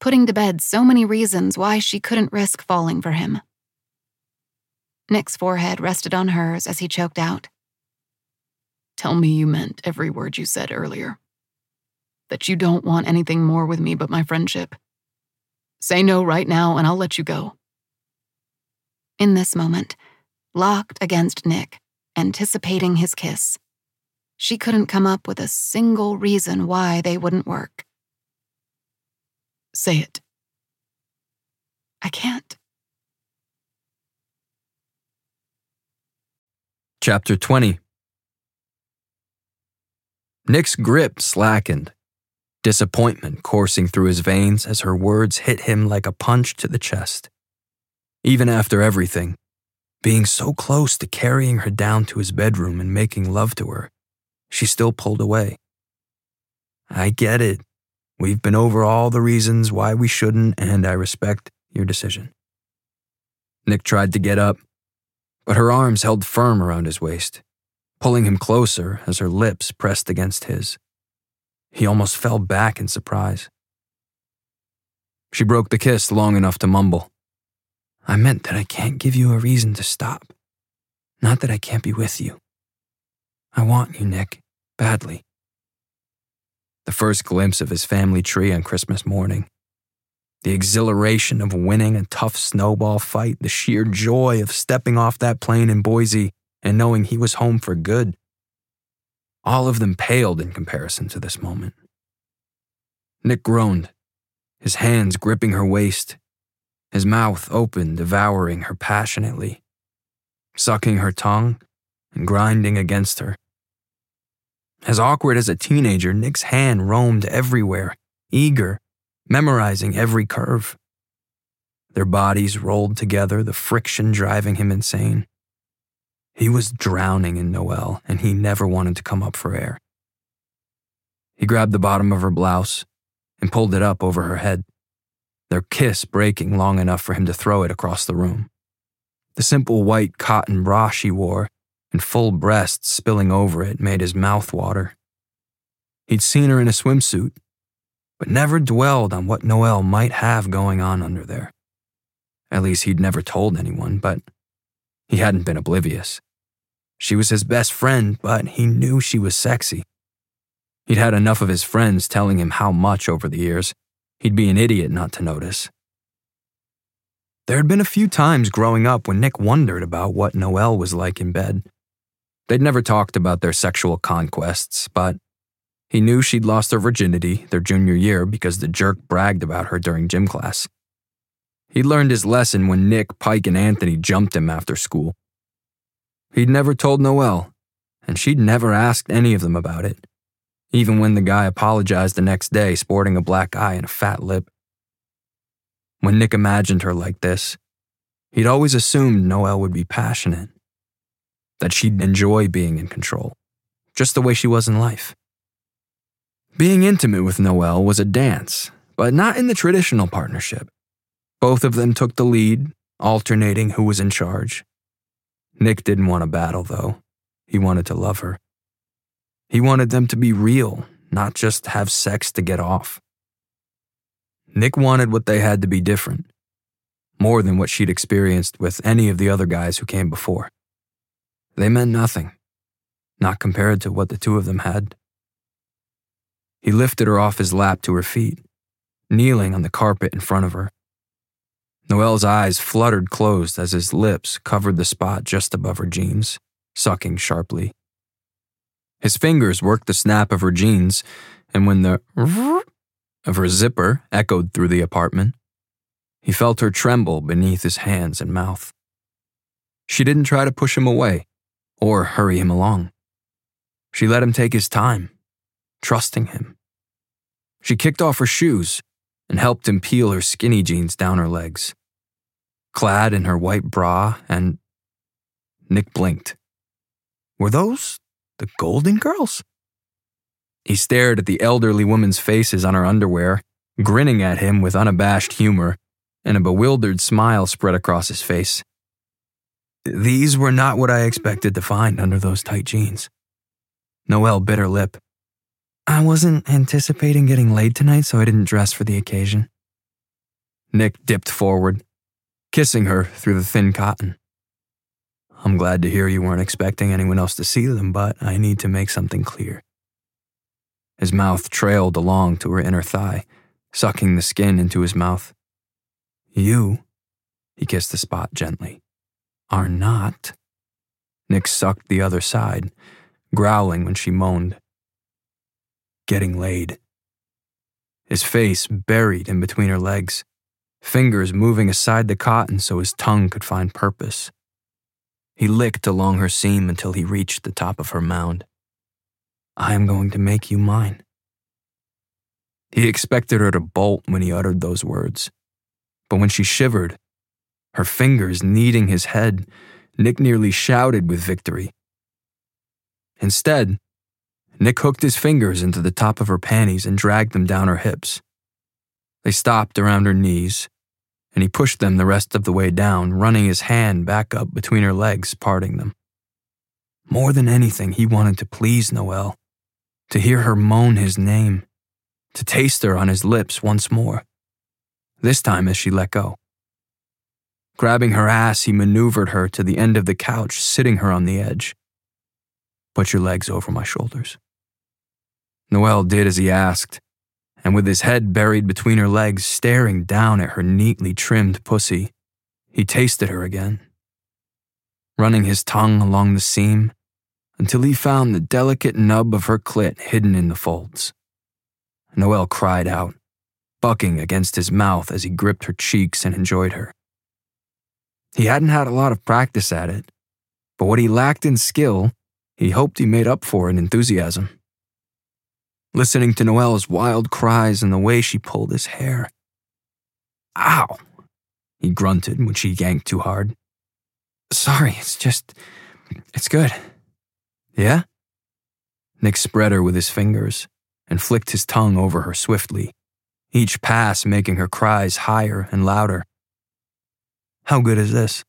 putting to bed so many reasons why she couldn't risk falling for him. Nick's forehead rested on hers as he choked out. "Tell me you meant every word you said earlier. That you don't want anything more with me but my friendship. Say no right now and I'll let you go." In this moment, locked against Nick, anticipating his kiss, she couldn't come up with a single reason why they wouldn't work. "Say it." "I can't." Chapter 20. Nick's grip slackened, disappointment coursing through his veins as her words hit him like a punch to the chest. Even after everything, being so close to carrying her down to his bedroom and making love to her, she still pulled away. "I get it. We've been over all the reasons why we shouldn't, and I respect your decision." Nick tried to get up, but her arms held firm around his waist, pulling him closer as her lips pressed against his. He almost fell back in surprise. She broke the kiss long enough to mumble, "I meant that I can't give you a reason to stop. Not that I can't be with you. I want you, Nick, badly." The first glimpse of his family tree on Christmas morning. The exhilaration of winning a tough snowball fight, the sheer joy of stepping off that plane in Boise and knowing he was home for good. All of them paled in comparison to this moment. Nick groaned, his hands gripping her waist, his mouth open, devouring her passionately, sucking her tongue and grinding against her. As awkward as a teenager, Nick's hand roamed everywhere, eager, memorizing every curve. Their bodies rolled together, the friction driving him insane. He was drowning in Noelle, and he never wanted to come up for air. He grabbed the bottom of her blouse and pulled it up over her head, their kiss breaking long enough for him to throw it across the room. The simple white cotton bra she wore and full breasts spilling over it made his mouth water. He'd seen her in a swimsuit, but never dwelled on what Noelle might have going on under there. At least he'd never told anyone, but he hadn't been oblivious. She was his best friend, but he knew she was sexy. He'd had enough of his friends telling him how much over the years. He'd be an idiot not to notice. There had been a few times growing up when Nick wondered about what Noelle was like in bed. They'd never talked about their sexual conquests, but he knew she'd lost her virginity their junior year because the jerk bragged about her during gym class. He'd learned his lesson when Nick, Pike, and Anthony jumped him after school. He'd never told Noelle, and she'd never asked any of them about it, even when the guy apologized the next day sporting a black eye and a fat lip. When Nick imagined her like this, he'd always assumed Noelle would be passionate, that she'd enjoy being in control, just the way she was in life. Being intimate with Noelle was a dance, but not in the traditional partnership. Both of them took the lead, alternating who was in charge. Nick didn't want a battle, though. He wanted to love her. He wanted them to be real, not just have sex to get off. Nick wanted what they had to be different, more than what she'd experienced with any of the other guys who came before. They meant nothing, not compared to what the two of them had. He lifted her off his lap to her feet, kneeling on the carpet in front of her. Noelle's eyes fluttered closed as his lips covered the spot just above her jeans, sucking sharply. His fingers worked the snap of her jeans, and when the of her zipper echoed through the apartment, he felt her tremble beneath his hands and mouth. She didn't try to push him away or hurry him along. She let him take his time, trusting him. She kicked off her shoes and helped him peel her skinny jeans down her legs. Clad in her white bra, and Nick blinked. Were those the Golden Girls? He stared at the elderly women's faces on her underwear, grinning at him with unabashed humor, and a bewildered smile spread across his face. These were not what I expected to find under those tight jeans. Noelle bit her lip. I wasn't anticipating getting laid tonight, so I didn't dress for the occasion. Nick dipped forward, kissing her through the thin cotton. I'm glad to hear you weren't expecting anyone else to see them, but I need to make something clear. His mouth trailed along to her inner thigh, sucking the skin into his mouth. You, he kissed the spot gently, are not. Nick sucked the other side, growling when she moaned. Getting laid. His face buried in between her legs, fingers moving aside the cotton so his tongue could find purpose. He licked along her seam until he reached the top of her mound. I am going to make you mine. He expected her to bolt when he uttered those words, but when she shivered, her fingers kneading his head, Nick nearly shouted with victory. Instead, Nick hooked his fingers into the top of her panties and dragged them down her hips. They stopped around her knees, and he pushed them the rest of the way down, running his hand back up between her legs, parting them. More than anything, he wanted to please Noelle, to hear her moan his name, to taste her on his lips once more, this time as she let go. Grabbing her ass, he maneuvered her to the end of the couch, sitting her on the edge. Put your legs over my shoulders. Noelle did as he asked, and with his head buried between her legs, staring down at her neatly trimmed pussy, he tasted her again, running his tongue along the seam until he found the delicate nub of her clit hidden in the folds. Noelle cried out, bucking against his mouth as he gripped her cheeks and enjoyed her. He hadn't had a lot of practice at it, but what he lacked in skill, he hoped he made up for in enthusiasm. Listening to Noelle's wild cries and the way she pulled his hair. Ow, he grunted when she yanked too hard. Sorry, it's good. Yeah? Nick spread her with his fingers and flicked his tongue over her swiftly, each pass making her cries higher and louder. How good is this?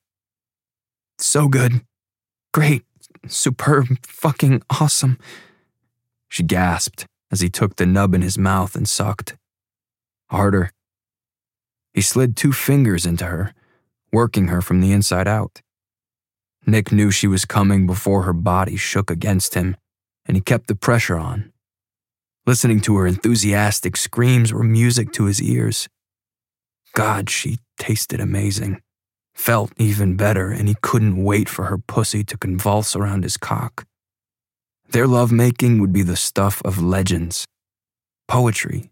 So good. Great. Superb. Fucking awesome. She gasped as he took the nub in his mouth and sucked. Harder. He slid 2 fingers into her, working her from the inside out. Nick knew she was coming before her body shook against him, and he kept the pressure on. Listening to her enthusiastic screams were music to his ears. God, she tasted amazing. Felt even better, and he couldn't wait for her pussy to convulse around his cock. Their lovemaking would be the stuff of legends. Poetry.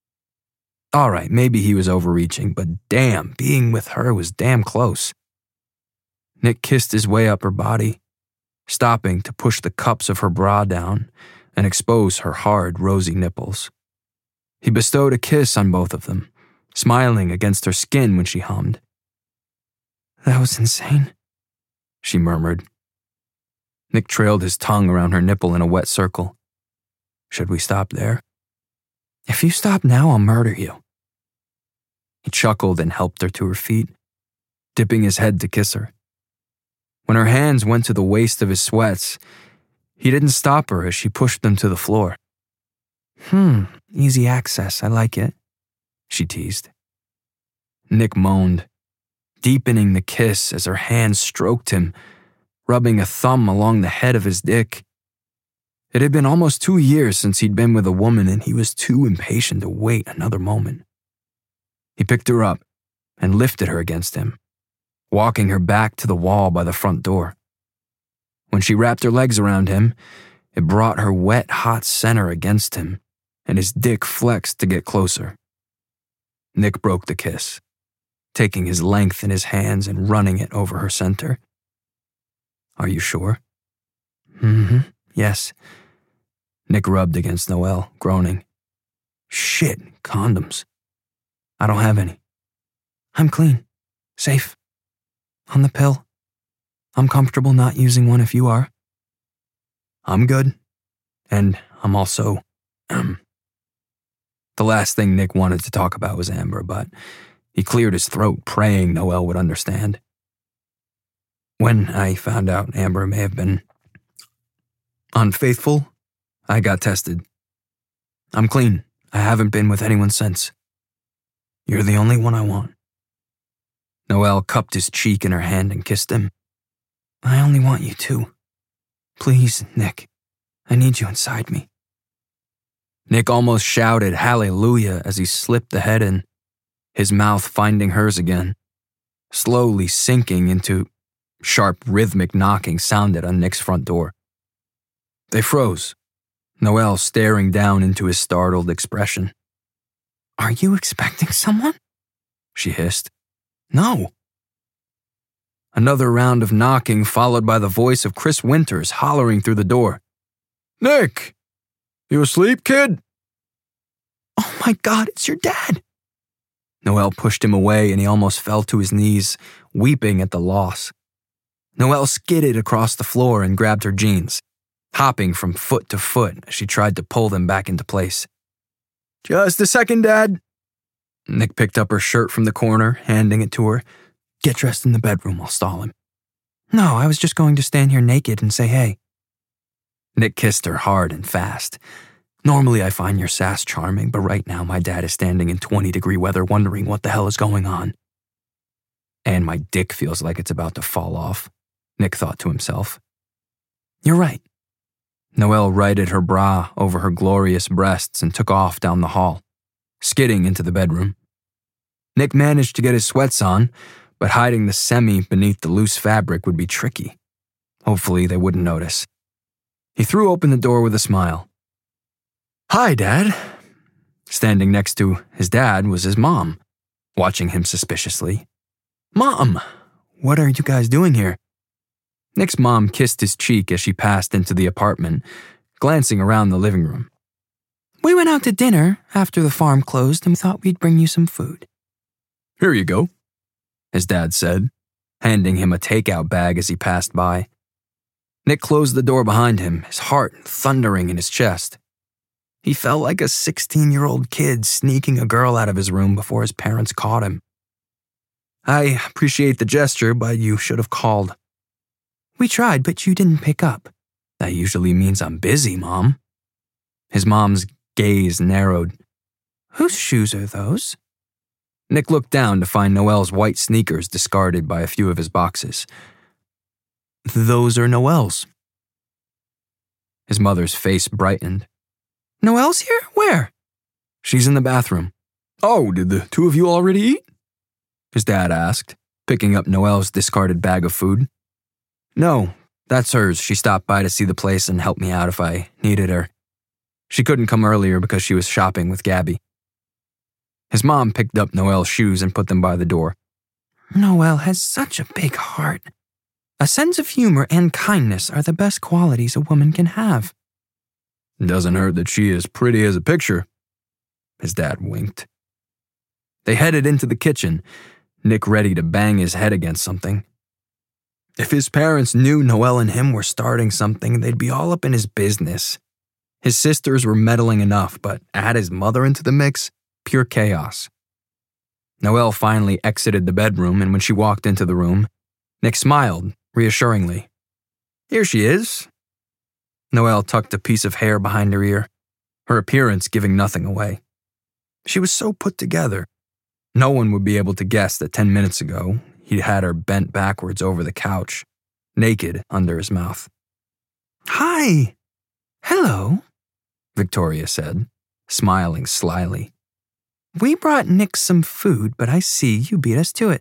All right, maybe he was overreaching, but damn, being with her was damn close. Nick kissed his way up her body, stopping to push the cups of her bra down and expose her hard, rosy nipples. He bestowed a kiss on both of them, smiling against her skin when she hummed. That was insane, she murmured. Nick trailed his tongue around her nipple in a wet circle. Should we stop there? If you stop now, I'll murder you. He chuckled and helped her to her feet, dipping his head to kiss her. When her hands went to the waist of his sweats, he didn't stop her as she pushed them to the floor. Easy access, I like it, she teased. Nick moaned, deepening the kiss as her hands stroked him, rubbing a thumb along the head of his dick. It had been almost 2 years since he'd been with a woman, and he was too impatient to wait another moment. He picked her up and lifted her against him, walking her back to the wall by the front door. When she wrapped her legs around him, it brought her wet, hot center against him, and his dick flexed to get closer. Nick broke the kiss, taking his length in his hands and running it over her center. Are you sure? Yes. Nick rubbed against Noelle, groaning. Shit, condoms. I don't have any. I'm clean. Safe. On the pill. I'm comfortable not using one if you are. I'm good. And I'm also, The last thing Nick wanted to talk about was Amber, but he cleared his throat, praying Noelle would understand. When I found out Amber may have been unfaithful, I got tested. I'm clean. I haven't been with anyone since. You're the only one I want. Noelle cupped his cheek in her hand and kissed him. I only want you to. Please, Nick. I need you inside me. Nick almost shouted hallelujah as he slipped the head in, his mouth finding hers again. Slowly sinking into sharp rhythmic knocking sounded on Nick's front door. They froze, Noelle staring down into his startled expression. Are you expecting someone? She hissed. No. Another round of knocking followed by the voice of Chris Winters hollering through the door. Nick! You asleep, kid? Oh my God, it's your dad! Noelle pushed him away and he almost fell to his knees, weeping at the loss. Noelle skidded across the floor and grabbed her jeans, hopping from foot to foot as she tried to pull them back into place. Just a second, Dad. Nick picked up her shirt from the corner, handing it to her. Get dressed in the bedroom, I'll stall him. No, I was just going to stand here naked and say hey. Nick kissed her hard and fast. Normally I find your sass charming, but right now my dad is standing in 20-degree weather wondering what the hell is going on. And my dick feels like it's about to fall off, Nick thought to himself. You're right. Noelle righted her bra over her glorious breasts and took off down the hall, skidding into the bedroom. Nick managed to get his sweats on, but hiding the semi beneath the loose fabric would be tricky. Hopefully they wouldn't notice. He threw open the door with a smile. Hi, Dad. Standing next to his dad was his mom, watching him suspiciously. Mom, what are you guys doing here? Nick's mom kissed his cheek as she passed into the apartment, glancing around the living room. We went out to dinner after the farm closed and thought we'd bring you some food. Here you go, his dad said, handing him a takeout bag as he passed by. Nick closed the door behind him, his heart thundering in his chest. He felt like a 16-year-old kid sneaking a girl out of his room before his parents caught him. I appreciate the gesture, but you should have called. We tried, but you didn't pick up. That usually means I'm busy, Mom. His mom's gaze narrowed. Whose shoes are those? Nick looked down to find Noelle's white sneakers discarded by a few of his boxes. Those are Noelle's. His mother's face brightened. Noelle's here? Where? She's in the bathroom. Oh, did the two of you already eat? His dad asked, picking up Noelle's discarded bag of food. No, that's hers. She stopped by to see the place and help me out if I needed her. She couldn't come earlier because she was shopping with Gabby. His mom picked up Noelle's shoes and put them by the door. Noelle has such a big heart. A sense of humor and kindness are the best qualities a woman can have. Doesn't hurt that she is pretty as a picture. His dad winked. They headed into the kitchen, Nick ready to bang his head against something. If his parents knew Noelle and him were starting something, they'd be all up in his business. His sisters were meddling enough, but add his mother into the mix, pure chaos. Noelle finally exited the bedroom, and when she walked into the room, Nick smiled reassuringly. Here she is. Noelle tucked a piece of hair behind her ear, her appearance giving nothing away. She was so put together. No one would be able to guess that 10 minutes ago, he'd had her bent backwards over the couch, naked under his mouth. Hi. Hello, Victoria said, smiling slyly. We brought Nick some food, but I see you beat us to it.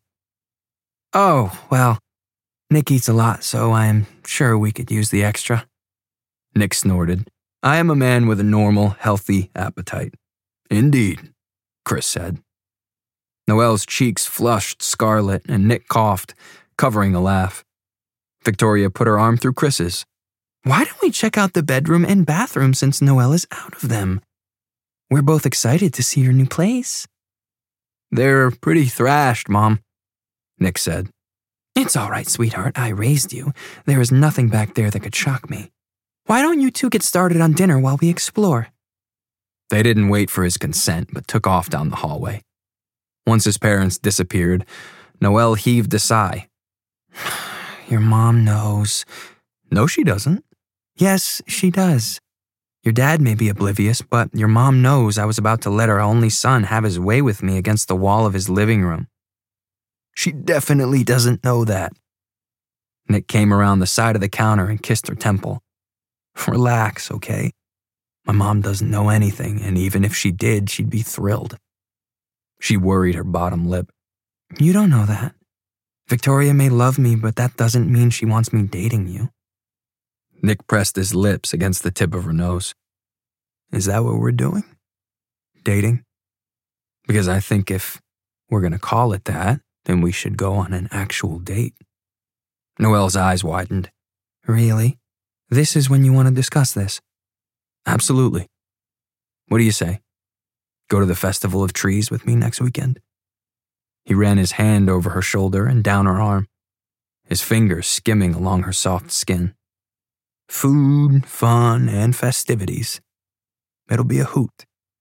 Oh, well, Nick eats a lot, so I'm sure we could use the extra. Nick snorted. I am a man with a normal, healthy appetite. Indeed, Chris said. Noelle's cheeks flushed scarlet and Nick coughed, covering a laugh. Victoria put her arm through Chris's. Why don't we check out the bedroom and bathroom since Noelle is out of them? We're both excited to see your new place. They're pretty thrashed, Mom, Nick said. It's all right, sweetheart. I raised you. There is nothing back there that could shock me. Why don't you two get started on dinner while we explore? They didn't wait for his consent, but took off down the hallway. Once his parents disappeared, Noelle heaved a sigh. Your mom knows. No, she doesn't. Yes, she does. Your dad may be oblivious, but your mom knows I was about to let her only son have his way with me against the wall of his living room. She definitely doesn't know that. Nick came around the side of the counter and kissed her temple. Relax, okay? My mom doesn't know anything, and even if she did, she'd be thrilled. She worried her bottom lip. You don't know that. Victoria may love me, but that doesn't mean she wants me dating you. Nick pressed his lips against the tip of her nose. Is that what we're doing? Dating? Because I think if we're going to call it that, then we should go on an actual date. Noelle's eyes widened. Really? This is when you want to discuss this? Absolutely. What do you say? Go to the Festival of Trees with me next weekend? He ran his hand over her shoulder and down her arm, his fingers skimming along her soft skin. Food, fun, and festivities. It'll be a hoot.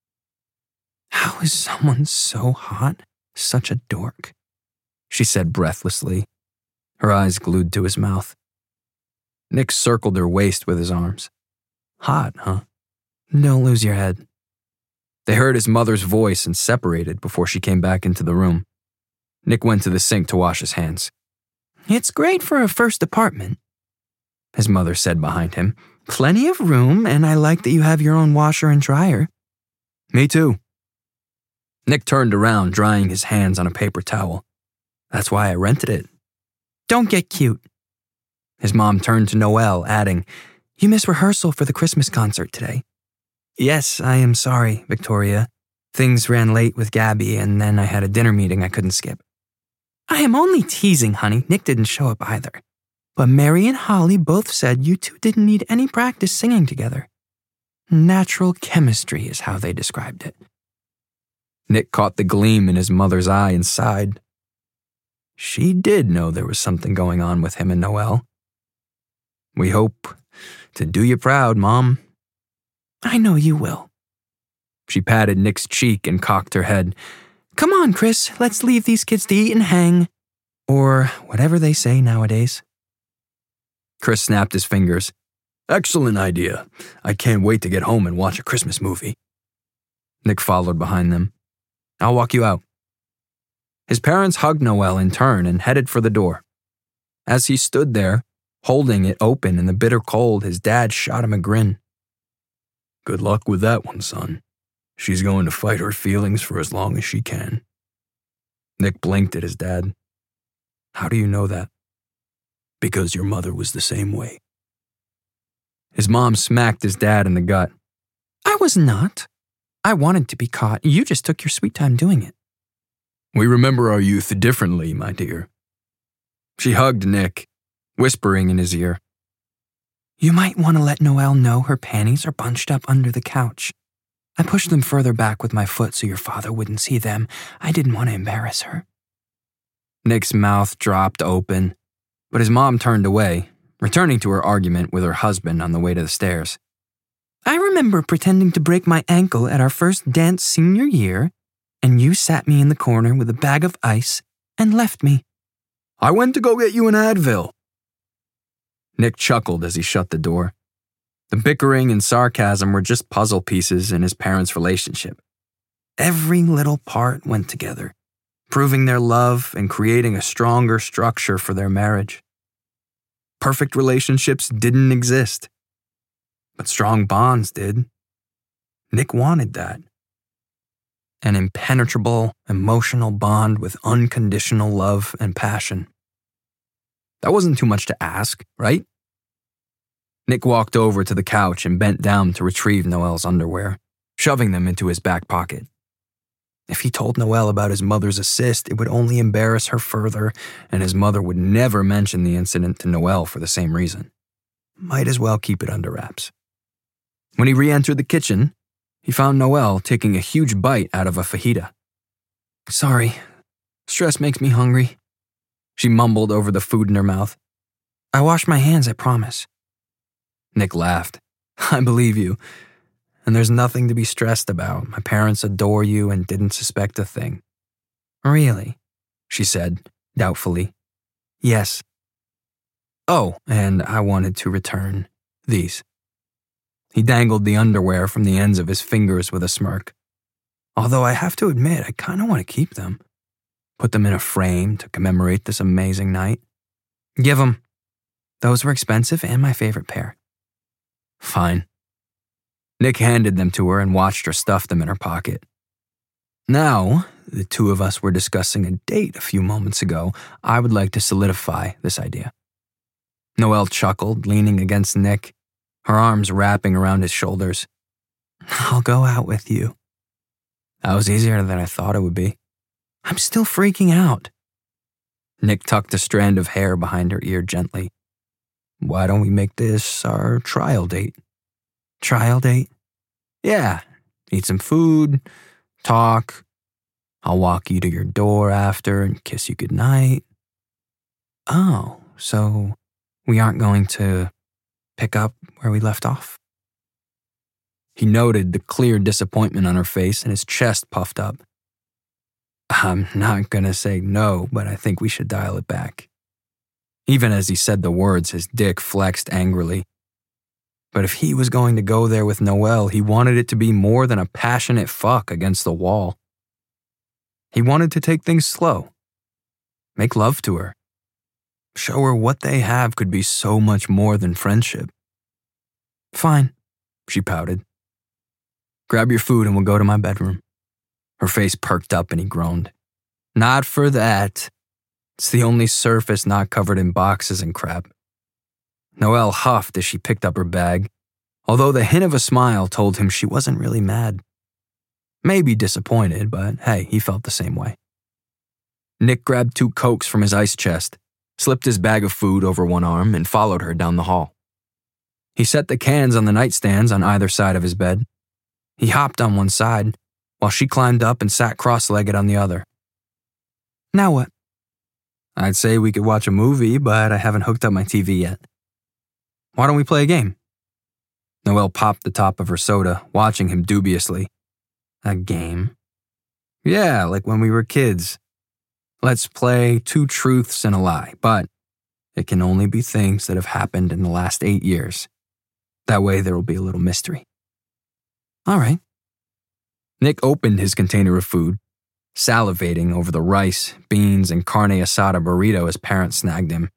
How is someone so hot such a dork? She said breathlessly, her eyes glued to his mouth. Nick circled her waist with his arms. Hot, huh? Don't lose your head. They heard his mother's voice and separated before she came back into the room. Nick went to the sink to wash his hands. It's great for a first apartment, his mother said behind him. Plenty of room, and I like that you have your own washer and dryer. Me too. Nick turned around, drying his hands on a paper towel. That's why I rented it. Don't get cute. His mom turned to Noelle, adding, You missed rehearsal for the Christmas concert today. Yes, I am sorry, Victoria. Things ran late with Gabby, and then I had a dinner meeting I couldn't skip. I am only teasing, honey. Nick didn't show up either. But Mary and Holly both said you two didn't need any practice singing together. Natural chemistry is how they described it. Nick caught the gleam in his mother's eye and sighed. She did know there was something going on with him and Noelle. We hope to do you proud, Mom. I know you will. She patted Nick's cheek and cocked her head. Come on, Chris, let's leave these kids to eat and hang. Or whatever they say nowadays. Chris snapped his fingers. Excellent idea. I can't wait to get home and watch a Christmas movie. Nick followed behind them. I'll walk you out. His parents hugged Noelle in turn and headed for the door. As he stood there, holding it open in the bitter cold, his dad shot him a grin. Good luck with that one, son. She's going to fight her feelings for as long as she can. Nick blinked at his dad. How do you know that? Because your mother was the same way. His mom smacked his dad in the gut. I was not. I wanted to be caught. You just took your sweet time doing it. We remember our youth differently, my dear. She hugged Nick, whispering in his ear. You might want to let Noelle know her panties are bunched up under the couch. I pushed them further back with my foot so your father wouldn't see them. I didn't want to embarrass her. Nick's mouth dropped open, but his mom turned away, returning to her argument with her husband on the way to the stairs. I remember pretending to break my ankle at our first dance senior year, and you sat me in the corner with a bag of ice and left me. I went to go get you an Advil. Nick chuckled as he shut the door. The bickering and sarcasm were just puzzle pieces in his parents' relationship. Every little part went together, proving their love and creating a stronger structure for their marriage. Perfect relationships didn't exist, but strong bonds did. Nick wanted that. An impenetrable, emotional bond with unconditional love and passion. That wasn't too much to ask, right? Nick walked over to the couch and bent down to retrieve Noelle's underwear, shoving them into his back pocket. If he told Noelle about his mother's assist, it would only embarrass her further, and his mother would never mention the incident to Noelle for the same reason. Might as well keep it under wraps. When he re-entered the kitchen, he found Noelle taking a huge bite out of a fajita. Sorry, stress makes me hungry. She mumbled over the food in her mouth. I washed my hands, I promise. Nick laughed. I believe you. And there's nothing to be stressed about. My parents adore you and didn't suspect a thing. Really? She said, doubtfully. Yes. Oh, and I wanted to return these. He dangled the underwear from the ends of his fingers with a smirk. Although I have to admit, I kind of want to keep them. put them in a frame to commemorate this amazing night. Give them. Those were expensive and my favorite pair. Fine. Nick handed them to her and watched her stuff them in her pocket. Now, the two of us were discussing a date a few moments ago. I would like to solidify this idea. Noelle chuckled, leaning against Nick, her arms wrapping around his shoulders. I'll go out with you. That was easier than I thought it would be. I'm still freaking out. Nick tucked a strand of hair behind her ear gently. Why don't we make this our trial date? Trial date? Yeah, eat some food, talk. I'll walk you to your door after and kiss you goodnight. Oh, so we aren't going to pick up where we left off? He noted the clear disappointment on her face and his chest puffed up. I'm not gonna say no, but I think we should dial it back. Even as he said the words, his dick flexed angrily. But if he was going to go there with Noelle, he wanted it to be more than a passionate fuck against the wall. He wanted to take things slow. Make love to her. Show her what they have could be so much more than friendship. Fine, she pouted. Grab your food and we'll go to my bedroom. Her face perked up and he groaned. Not for that. It's the only surface not covered in boxes and crap. Noelle huffed as she picked up her bag, although the hint of a smile told him she wasn't really mad. Maybe disappointed, but hey, he felt the same way. Nick grabbed 2 Cokes from his ice chest, slipped his bag of food over one arm, and followed her down the hall. He set the cans on the nightstands on either side of his bed. He hopped on one side, while she climbed up and sat cross-legged on the other. Now what? I'd say we could watch a movie, but I haven't hooked up my TV yet. Why don't we play a game? Noelle popped the top of her soda, watching him dubiously. A game? Yeah, like when we were kids. Let's play 2 truths and a lie, but it can only be things that have happened in the last 8 years. That way there will be a little mystery. All right. Nick opened his container of food, salivating over the rice, beans, and carne asada burrito his parents snagged him.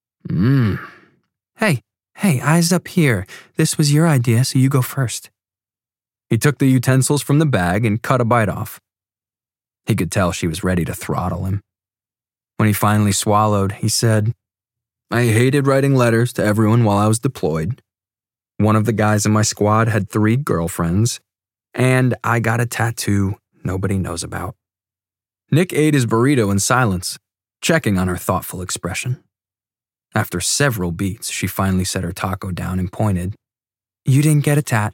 Hey, eyes up here. This was your idea, so you go first. He took the utensils from the bag and cut a bite off. He could tell she was ready to throttle him. When he finally swallowed, he said, I hated writing letters to everyone while I was deployed. One of the guys in my squad had 3 girlfriends, and I got a tattoo nobody knows about. Nick ate his burrito in silence, checking on her thoughtful expression. After several beats, she finally set her taco down and pointed. You didn't get a tat?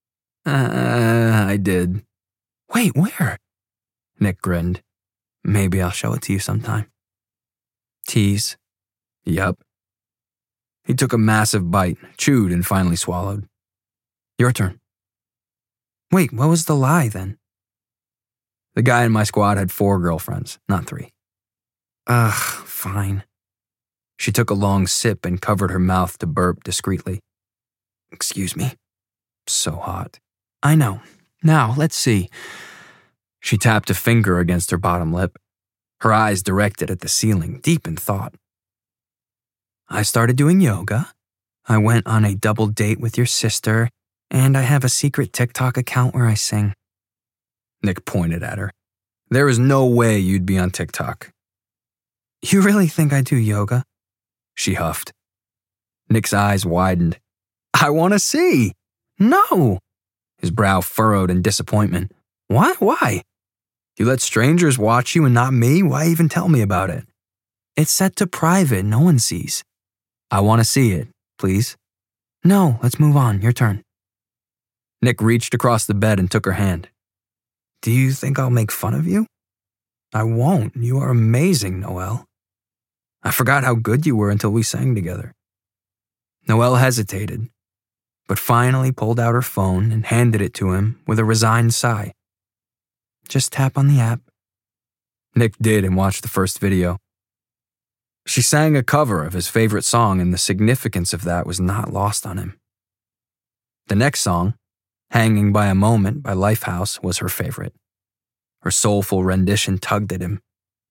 I did. Wait, where? Nick grinned. Maybe I'll show it to you sometime. Tease. Yup. He took a massive bite, chewed, and finally swallowed. Your turn. Wait, what was the lie then? The guy in my squad had 4 girlfriends, not 3. Fine. She took a long sip and covered her mouth to burp discreetly. Excuse me. So hot. I know. Now, let's see. She tapped a finger against her bottom lip, her eyes directed at the ceiling, deep in thought. I started doing yoga. I went on a double date with your sister, and I have a secret TikTok account where I sing. Nick pointed at her. There is no way you'd be on TikTok. You really think I do yoga? She huffed. Nick's eyes widened. I want to see. No. His brow furrowed in disappointment. What? Why? You let strangers watch you and not me? Why even tell me about it? It's set to private. No one sees. I want to see it, please. No, let's move on. Your turn. Nick reached across the bed and took her hand. Do you think I'll make fun of you? I won't. You are amazing, Noelle. I forgot how good you were until we sang together. Noelle hesitated, but finally pulled out her phone and handed it to him with a resigned sigh. Just tap on the app. Nick did and watched the first video. She sang a cover of his favorite song, and the significance of that was not lost on him. The next song, Hanging by a Moment by Lifehouse, was her favorite. Her soulful rendition tugged at him,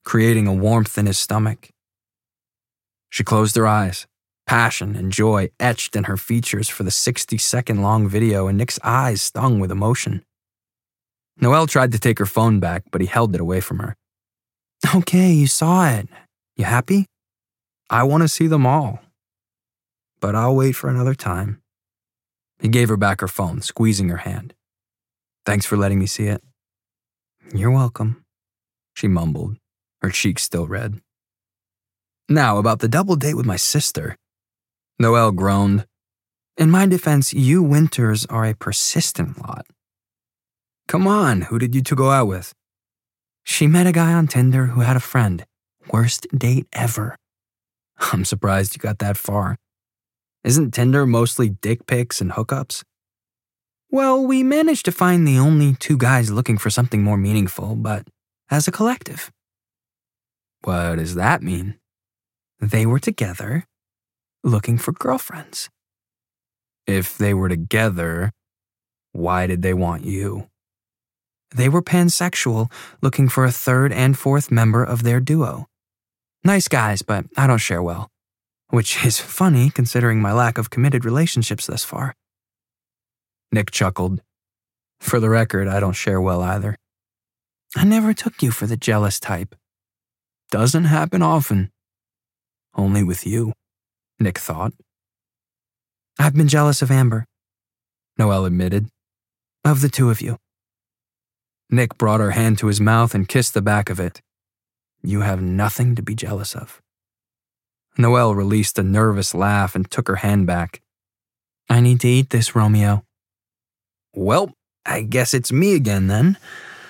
creating a warmth in his stomach. She closed her eyes, passion and joy etched in her features for the 60-second-long video, and Nick's eyes stung with emotion. Noelle tried to take her phone back, but he held it away from her. Okay, you saw it. You happy? I want to see them all. But I'll wait for another time. He gave her back her phone, squeezing her hand. Thanks for letting me see it. You're welcome, she mumbled, her cheeks still red. Now, about the double date with my sister. Noelle groaned. In my defense, you Winters are a persistent lot. Come on, who did you two go out with? She met a guy on Tinder who had a friend. Worst date ever. I'm surprised you got that far. Isn't Tinder mostly dick pics and hookups? Well, we managed to find the only two guys looking for something more meaningful, but as a collective. What does that mean? They were together, looking for girlfriends. If they were together, why did they want you? They were pansexual, looking for a third and fourth member of their duo. Nice guys, but I don't share well. Which is funny considering my lack of committed relationships thus far. Nick chuckled. For the record, I don't share well either. I never took you for the jealous type. Doesn't happen often. Only with you, Nick thought. I've been jealous of Amber, Noelle admitted. Of the two of you. Nick brought her hand to his mouth and kissed the back of it. You have nothing to be jealous of. Noelle released a nervous laugh and took her hand back. I need to eat this, Romeo. Well, I guess it's me again then.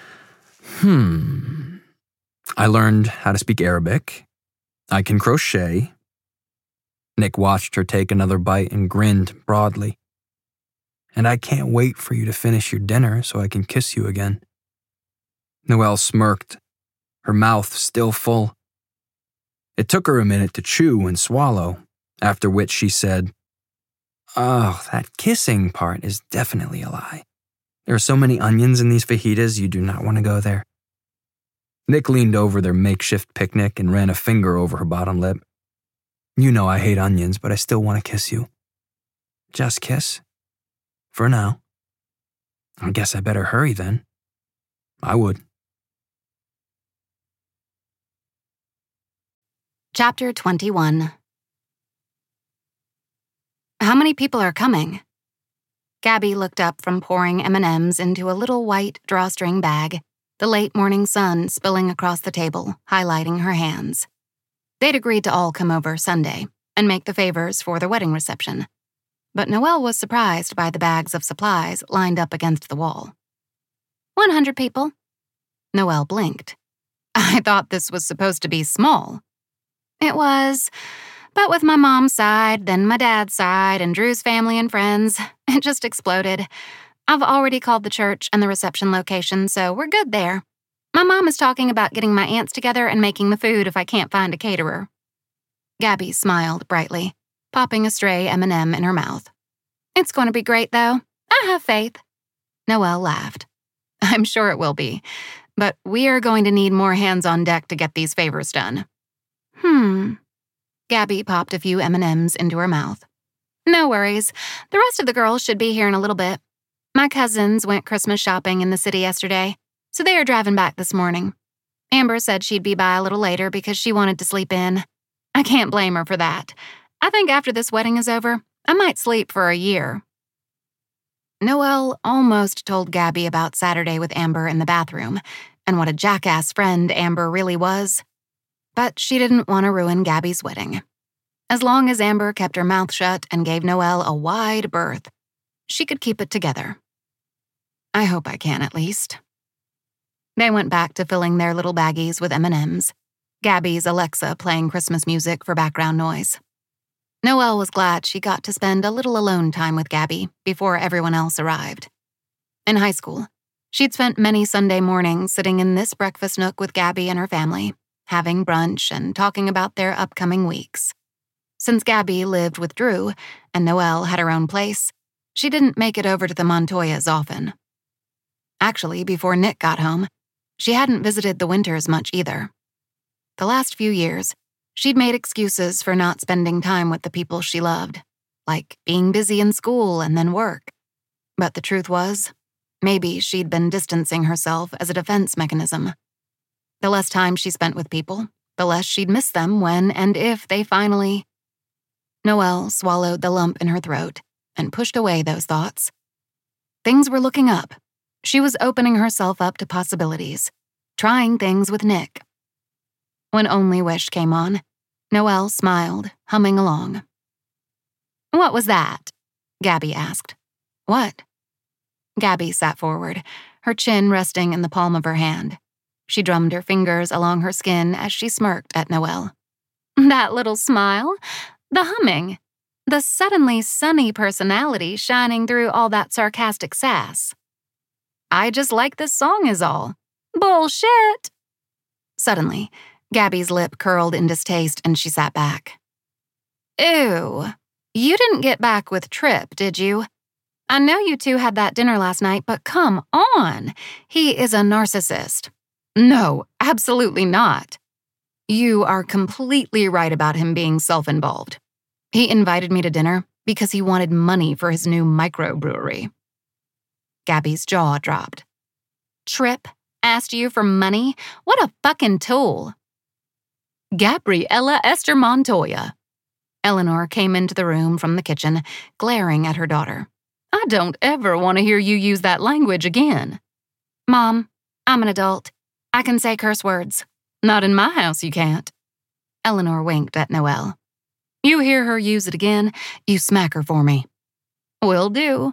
I learned how to speak Arabic. I can crochet. Nick watched her take another bite and grinned broadly. And I can't wait for you to finish your dinner so I can kiss you again. Noelle smirked, her mouth still full. It took her a minute to chew and swallow, after which she said, Oh, that kissing part is definitely a lie. There are so many onions in these fajitas, you do not want to go there. Nick leaned over their makeshift picnic and ran a finger over her bottom lip. You know I hate onions, but I still want to kiss you. Just kiss? For now. I guess I better hurry then. I would. Chapter 21. How many people are coming? Gabby looked up from pouring M&Ms into a little white drawstring bag, the late morning sun spilling across the table, highlighting her hands. They'd agreed to all come over Sunday and make the favors for the wedding reception. But Noelle was surprised by the bags of supplies lined up against the wall. 100 people. Noelle blinked. I thought this was supposed to be small. It was, but with my mom's side, then my dad's side, and Drew's family and friends, it just exploded. I've already called the church and the reception location, so we're good there. My mom is talking about getting my aunts together and making the food if I can't find a caterer. Gabby smiled brightly, popping a stray M&M in her mouth. It's going to be great, though. I have faith. Noelle laughed. I'm sure it will be, but we are going to need more hands on deck to get these favors done. Gabby popped a few M&Ms into her mouth. No worries. The rest of the girls should be here in a little bit. My cousins went Christmas shopping in the city yesterday, so they are driving back this morning. Amber said she'd be by a little later because she wanted to sleep in. I can't blame her for that. I think after this wedding is over, I might sleep for a year. Noelle almost told Gabby about Saturday with Amber in the bathroom and what a jackass friend Amber really was. But she didn't want to ruin Gabby's wedding. As long as Amber kept her mouth shut and gave Noelle a wide berth, she could keep it together. I hope I can, at least. They went back to filling their little baggies with M&Ms, Gabby's Alexa playing Christmas music for background noise. Noelle was glad she got to spend a little alone time with Gabby before everyone else arrived. In high school, she'd spent many Sunday mornings sitting in this breakfast nook with Gabby and her family, having brunch and talking about their upcoming weeks. Since Gabby lived with Drew and Noelle had her own place, she didn't make it over to the Montoyas often. Actually, before Nick got home, she hadn't visited the Winters much either. The last few years, she'd made excuses for not spending time with the people she loved, like being busy in school and then work. But the truth was, maybe she'd been distancing herself as a defense mechanism. The less time she spent with people, the less she'd miss them when and if they finally... Noelle swallowed the lump in her throat and pushed away those thoughts. Things were looking up. She was opening herself up to possibilities, trying things with Nick. When Only Wish came on, Noelle smiled, humming along. "What was that?" Gabby asked. "What?" Gabby sat forward, her chin resting in the palm of her hand. She drummed her fingers along her skin as she smirked at Noelle. "That little smile? The humming? The suddenly sunny personality shining through all that sarcastic sass? I just like this song is all. Bullshit!" Suddenly, Gabby's lip curled in distaste and she sat back. "Ew. You didn't get back with Trip, did you? I know you two had that dinner last night, but come on. He is a narcissist." "No, absolutely not. You are completely right about him being self-involved. He invited me to dinner because he wanted money for his new microbrewery." Gabby's jaw dropped. "Trip asked you for money? What a fucking tool." "Gabriella Esther Montoya." Eleanor came into the room from the kitchen, glaring at her daughter. "I don't ever want to hear you use that language again." "Mom, I'm an adult. I can say curse words." "Not in my house, you can't." Eleanor winked at Noelle. "You hear her use it again, you smack her for me." "Will do."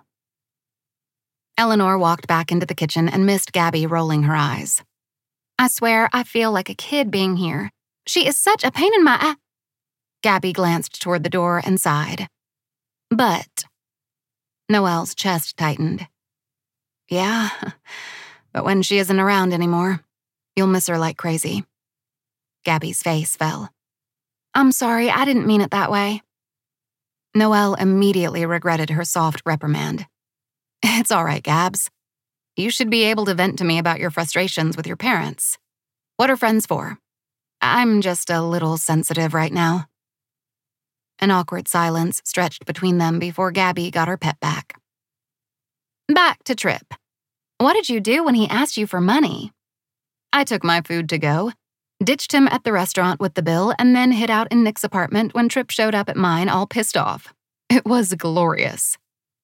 Eleanor walked back into the kitchen and missed Gabby rolling her eyes. "I swear I feel like a kid being here. She is such a pain in my ass." Gabby glanced toward the door and sighed. "But..." Noelle's chest tightened. "Yeah, but when she isn't around anymore, you'll miss her like crazy." Gabby's face fell. "I'm sorry, I didn't mean it that way." Noelle immediately regretted her soft reprimand. "It's all right, Gabs. You should be able to vent to me about your frustrations with your parents. What are friends for? I'm just a little sensitive right now." An awkward silence stretched between them before Gabby got her pep back. "Back to Trip. What did you do when he asked you for money?" "I took my food to go, ditched him at the restaurant with the bill, and then hid out in Nick's apartment when Trip showed up at mine all pissed off. It was glorious."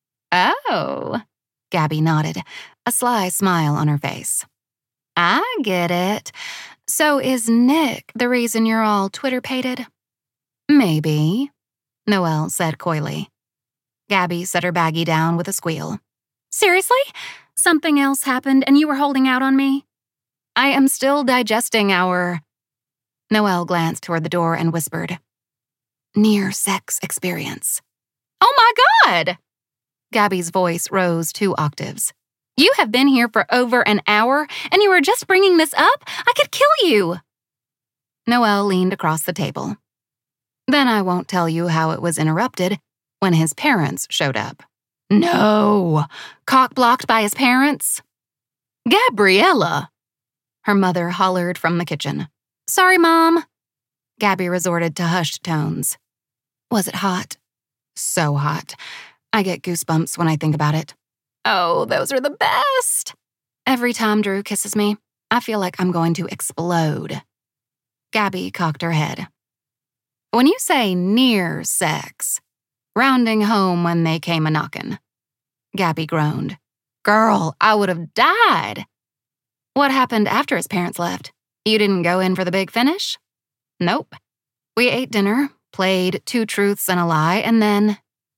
"Oh," Gabby nodded, a sly smile on her face. "I get it. So is Nick the reason you're all Twitter-pated?" "Maybe," Noelle said coyly. Gabby set her baggie down with a squeal. "Seriously? Something else happened and you were holding out on me?" "I am still digesting our..." Noelle glanced toward the door and whispered, "near-sex experience." "Oh my God!" Gabby's voice rose 2 octaves. "You have been here for over an hour, and you are just bringing this up? I could kill you!" Noelle leaned across the table. "Then I won't tell you how it was interrupted when his parents showed up." "No! Cock-blocked by his parents?" "Gabriella!" her mother hollered from the kitchen. "Sorry, Mom." Gabby resorted to hushed tones. "Was it hot?" "So hot. I get goosebumps when I think about it." "Oh, those are the best." "Every time Drew kisses me, I feel like I'm going to explode." Gabby cocked her head. "When you say near sex, rounding home when they came a-knockin'." Gabby groaned. "Girl, I would have died." "What happened after his parents left? You didn't go in for the big finish?" "Nope. We ate dinner, played 2 truths and a lie, and then..."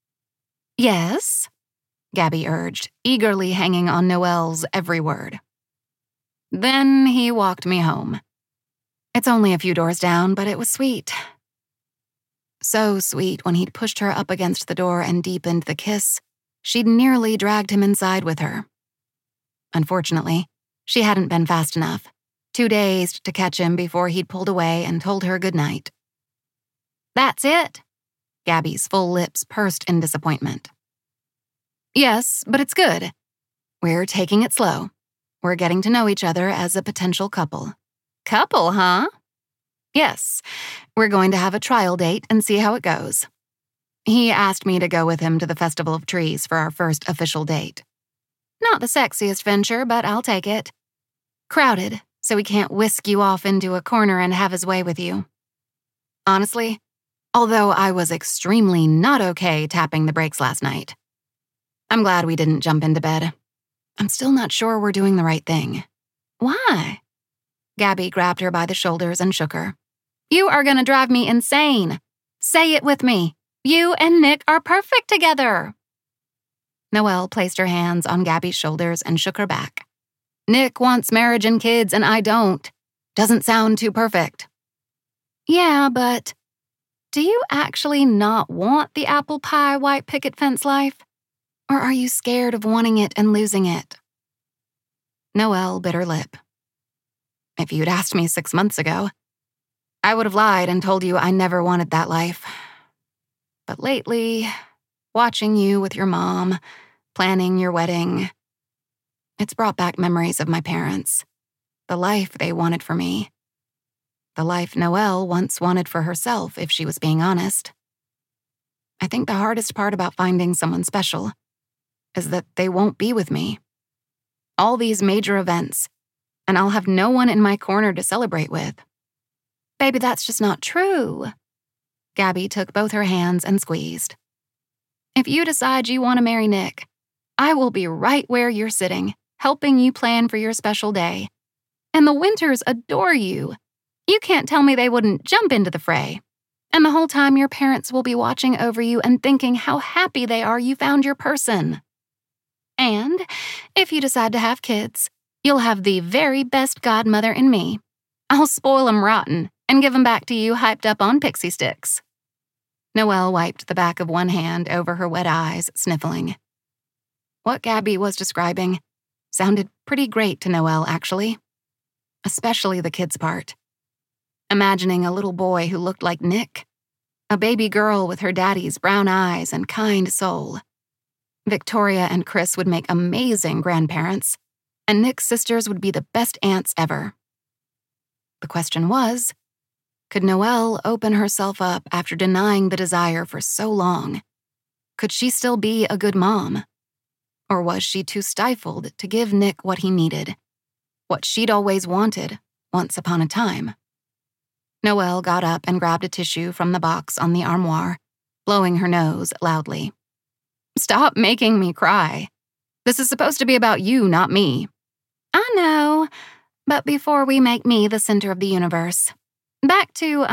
"Yes?" Gabby urged, eagerly hanging on Noelle's every word. "Then he walked me home. It's only a few doors down, but it was sweet. So sweet when he'd pushed her up against the door and deepened the kiss, she'd nearly dragged him inside with her. Unfortunately, she hadn't been fast enough, too dazed to catch him before he'd pulled away and told her goodnight." "That's it?" Gabby's full lips pursed in disappointment. "Yes, but it's good. We're taking it slow. We're getting to know each other as a potential couple." "Couple, huh?" Yes, we're going to have a trial date and see how it goes. He asked me to go with him to the Festival of Trees for our first official date. Not the sexiest venture, but I'll take it. Crowded, so he can't whisk you off into a corner and have his way with you. Honestly, although I was extremely not okay tapping the brakes last night, I'm glad we didn't jump into bed. I'm still not sure we're doing the right thing. Why? Gabby grabbed her by the shoulders and shook her. You are gonna drive me insane. Say it with me. You and Nick are perfect together. Noelle placed her hands on Gabby's shoulders and shook her back. Nick wants marriage and kids and I don't. Doesn't sound too perfect. Yeah, but do you actually not want the apple pie white picket fence life? Or are you scared of wanting it and losing it? Noelle bit her lip. If you'd asked me 6 months ago, I would have lied and told you I never wanted that life. But lately, watching you with your mom, planning your wedding, it's brought back memories of my parents, the life they wanted for me, the life Noelle once wanted for herself if she was being honest. I think the hardest part about finding someone special is that they won't be with me. All these major events, and I'll have no one in my corner to celebrate with. Baby, that's just not true. Gabby took both her hands and squeezed. If you decide you want to marry Nick, I will be right where you're sitting, helping you plan for your special day. And the Winters adore you. You can't tell me they wouldn't jump into the fray. And the whole time your parents will be watching over you and thinking how happy they are you found your person. And if you decide to have kids, you'll have the very best godmother in me. I'll spoil 'em rotten and give 'em back to you hyped up on pixie sticks. Noelle wiped the back of one hand over her wet eyes, sniffling. What Gabby was describing sounded pretty great to Noelle, actually. Especially the kids' part. Imagining a little boy who looked like Nick. A baby girl with her daddy's brown eyes and kind soul. Victoria and Chris would make amazing grandparents, and Nick's sisters would be the best aunts ever. The question was, could Noelle open herself up after denying the desire for so long? Could she still be a good mom? Or was she too stifled to give Nick what he needed? What she'd always wanted, once upon a time? Noelle got up and grabbed a tissue from the box on the armoire, blowing her nose loudly. Stop making me cry. This is supposed to be about you, not me. I know, but before we make me the center of the universe, back to,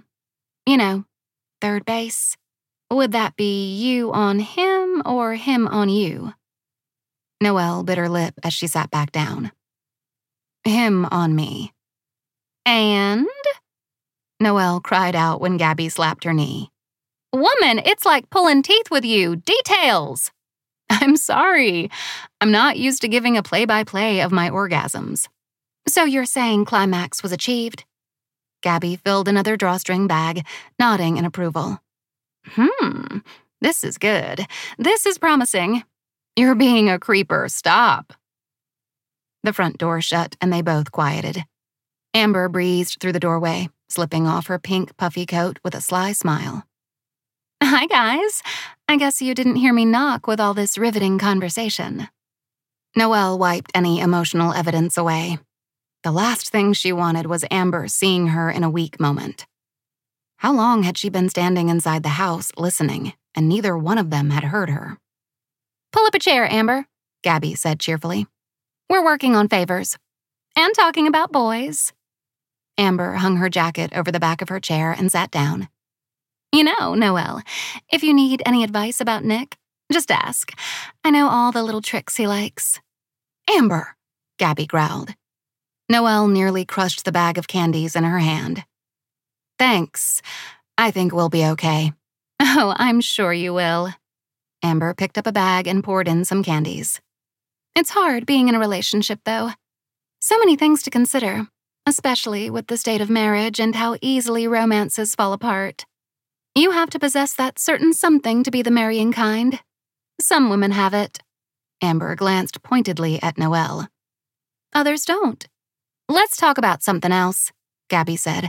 third base. Would that be you on him or him on you? Noelle bit her lip as she sat back down. Him on me. And? Noelle cried out when Gabby slapped her knee. Woman, it's like pulling teeth with you. Details! I'm sorry. I'm not used to giving a play-by-play of my orgasms. So you're saying climax was achieved? Gabby filled another drawstring bag, nodding in approval. This is good. This is promising. You're being a creeper. Stop. The front door shut and they both quieted. Amber breezed through the doorway, slipping off her pink puffy coat with a sly smile. Hi, guys. I guess you didn't hear me knock with all this riveting conversation. Noelle wiped any emotional evidence away. The last thing she wanted was Amber seeing her in a weak moment. How long had she been standing inside the house listening, and neither one of them had heard her? Pull up a chair, Amber, Gabby said cheerfully. We're working on favors. And talking about boys. Amber hung her jacket over the back of her chair and sat down. You know, Noelle, if you need any advice about Nick, just ask. I know all the little tricks he likes. Amber, Gabby growled. Noelle nearly crushed the bag of candies in her hand. Thanks. I think we'll be okay. Oh, I'm sure you will. Amber picked up a bag and poured in some candies. It's hard being in a relationship, though. So many things to consider, especially with the state of marriage and how easily romances fall apart. You have to possess that certain something to be the marrying kind. Some women have it. Amber glanced pointedly at Noelle. Others don't. Let's talk about something else, Gabby said,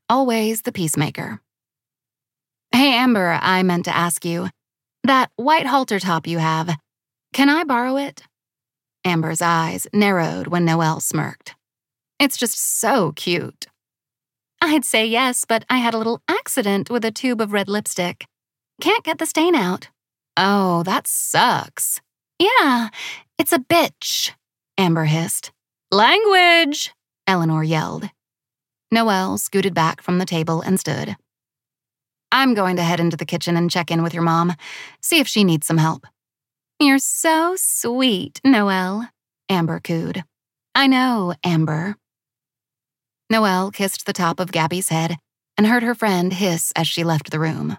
always the peacemaker. Hey, Amber, I meant to ask you. That white halter top you have, can I borrow it? Amber's eyes narrowed when Noelle smirked. It's just so cute. I'd say yes, but I had a little accident with a tube of red lipstick. Can't get the stain out. Oh, that sucks. Yeah, it's a bitch, Amber hissed. Language, Eleanor yelled. Noelle scooted back from the table and stood. I'm going to head into the kitchen and check in with your mom, see if she needs some help. You're so sweet, Noelle, Amber cooed. I know, Amber. Noelle kissed the top of Gabby's head and heard her friend hiss as she left the room.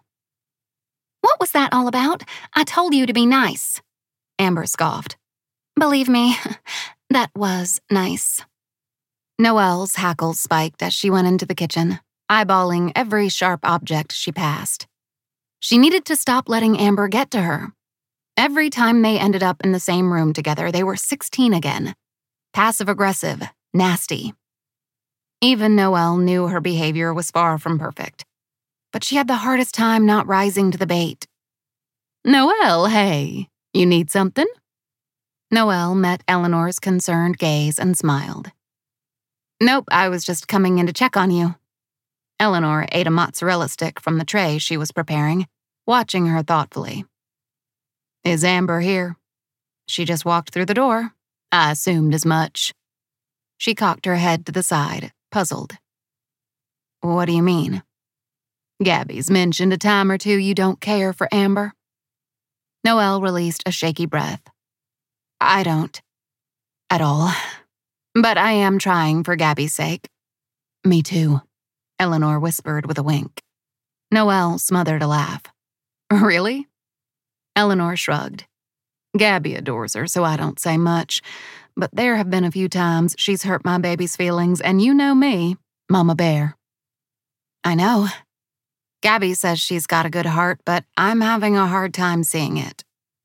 What was that all about? I told you to be nice, Amber scoffed. Believe me, that was nice. Noelle's hackles spiked as she went into the kitchen, eyeballing every sharp object she passed. She needed to stop letting Amber get to her. Every time they ended up in the same room together, they were 16 again. Passive-aggressive, nasty. Even Noelle knew her behavior was far from perfect, but she had the hardest time not rising to the bait. Noelle, hey, you need something? Noelle met Eleanor's concerned gaze and smiled. Nope, I was just coming in to check on you. Eleanor ate a mozzarella stick from the tray she was preparing, watching her thoughtfully. Is Amber here? She just walked through the door. I assumed as much. She cocked her head to the side, puzzled. What do you mean? Gabby's mentioned a time or two you don't care for Amber. Noelle released a shaky breath. I don't. At all. But I am trying for Gabby's sake. Me too, Eleanor whispered with a wink. Noelle smothered a laugh. Really? Eleanor shrugged. Gabby adores her, so I don't say much. But there have been a few times she's hurt my baby's feelings, and you know me, Mama Bear. I know. Gabby says she's got a good heart, but I'm having a hard time seeing it.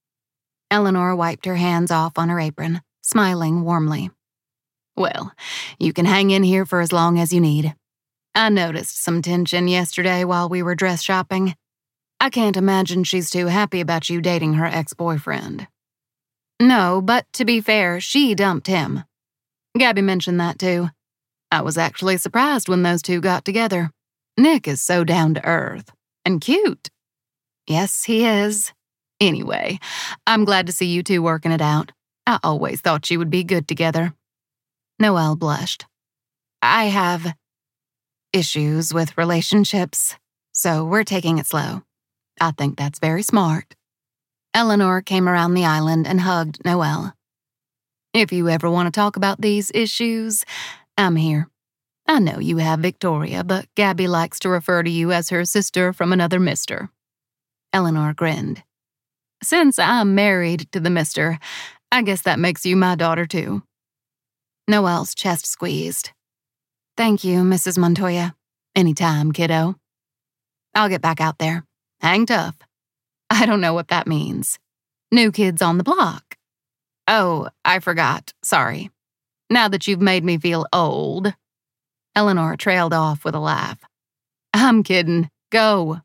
Eleanor wiped her hands off on her apron, smiling warmly. Well, you can hang in here for as long as you need. I noticed some tension yesterday while we were dress shopping. I can't imagine she's too happy about you dating her ex-boyfriend. No, but to be fair, she dumped him. Gabby mentioned that too. I was actually surprised when those two got together. Nick is so down to earth. And cute. Yes, he is. Anyway, I'm glad to see you two working it out. I always thought you would be good together. Noelle blushed. I have issues with relationships, so we're taking it slow. I think that's very smart. Eleanor came around the island and hugged Noelle. If you ever want to talk about these issues, I'm here. I know you have Victoria, but Gabby likes to refer to you as her sister from another mister. Eleanor grinned. Since I'm married to the mister, I guess that makes you my daughter too. Noelle's chest squeezed. Thank you, Mrs. Montoya. Anytime, kiddo. I'll get back out there. Hang tough. I don't know what that means. New kids on the block. Oh, I forgot. Sorry. Now that you've made me feel old. Eleanor trailed off with a laugh. I'm kidding. Go.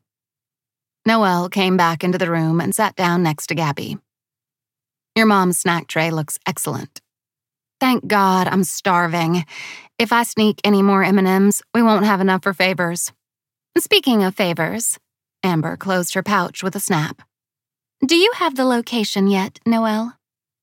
Noelle came back into the room and sat down next to Gabby. Your mom's snack tray looks excellent. Thank God I'm starving. If I sneak any more M&Ms, we won't have enough for favors. Speaking of favors, Amber closed her pouch with a snap. Do you have the location yet, Noelle?